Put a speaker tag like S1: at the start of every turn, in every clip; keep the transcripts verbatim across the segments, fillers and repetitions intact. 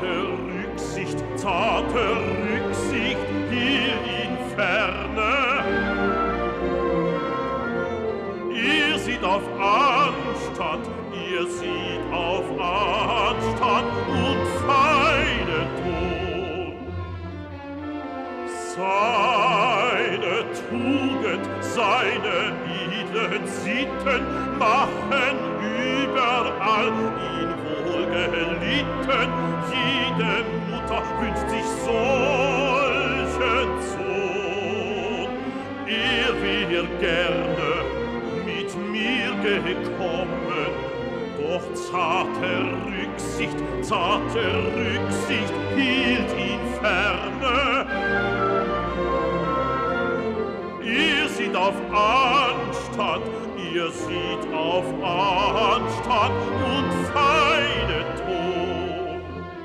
S1: zarte Rücksicht, zarte Rücksicht hielt ihn ferne. Ihr seht auf Anstand, ihr seht auf Anstand und feine Ton. Seine Tugend, seine edlen Sitten machen überall ihn wohlgelitten. Jede Mutter wünscht sich solchen Sohn. Er wär gerne mit mir gekommen, doch zarte Rücksicht, zarte Rücksicht hielt ihn ferne. Ihr seht auf Anstand, ihr seht auf Anstand und feine Ton.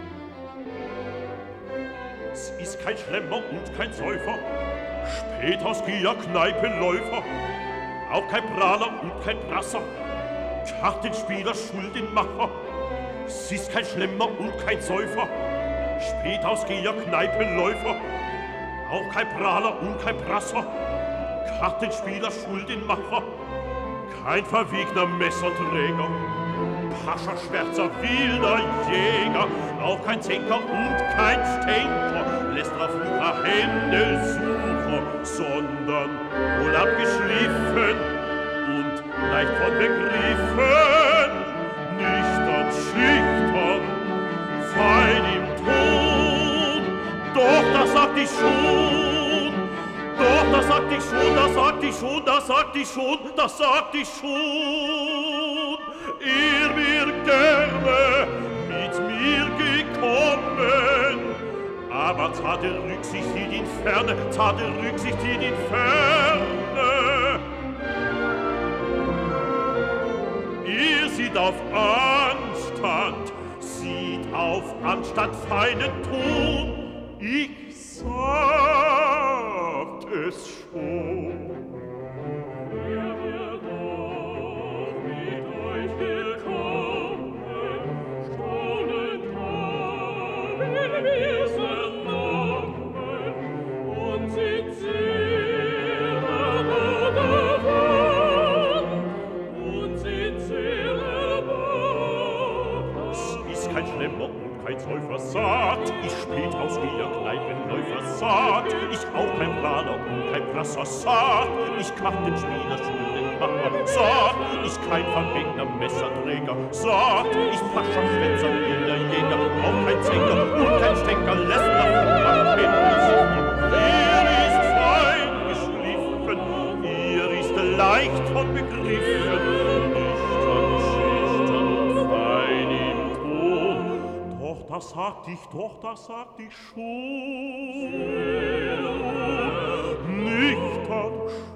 S1: Es ist kein Schlemmer und kein Säufer, Spätausgeher, Kneipenläufer, auch kein Prahler und kein Prasser, Kartenspieler, Schuldenmacher. Es ist kein Schlemmer und kein Säufer, Spätausgeher, Kneipenläufer, auch kein Prahler und kein Prasser, Kartenspieler, Schuldenmacher, kein verwegener Messerträger, Pascha, Schwärzer, wilder Jäger, auch kein Zenker und kein Stänker, lässt auf Wucher Händelsucher, sondern wohl abgeschliffen und leicht von Begriffen, nüchtern, schüchtern, fein im Ton. Doch, das sagt ich schon, doch, das sagt ich schon, das sagt ich schon, das sagt ich schon, das sagt ich schon. Er wär gerne mit mir gekommen, aber zarte Rücksicht hielt ihn ferne, zarte Rücksicht hielt ihn ferne. Ihr seht auf Anstand, sieht auf Anstand feinen Ton. Ich sagt es schon. Er wird doch mit euch gekommen, staunend haben wir sein Namen und sind sehr erbaut davon, und sind sehr erbaut. Es ist kein Schlemmer und kein Säufer, sagt ich Spätausgeher, Kneipenläufer, sagt ich auch kein Prahler und kein Prasser, sagt ich Kartenspieler, Schuldenmacher, sagt ich kein verwegener Messerträger, sagt ich Pascha, Schwänzer, wilder Jäger, auch kein Zenker und kein Stänker, lässt nach Wucher Händelsucher. Er ist fein geschliffen, er ist leicht von Begriffen, nüchtern, schüchtern und fein im Ton. Doch das sagt ich, doch das sagt ich schon. Nüchtern,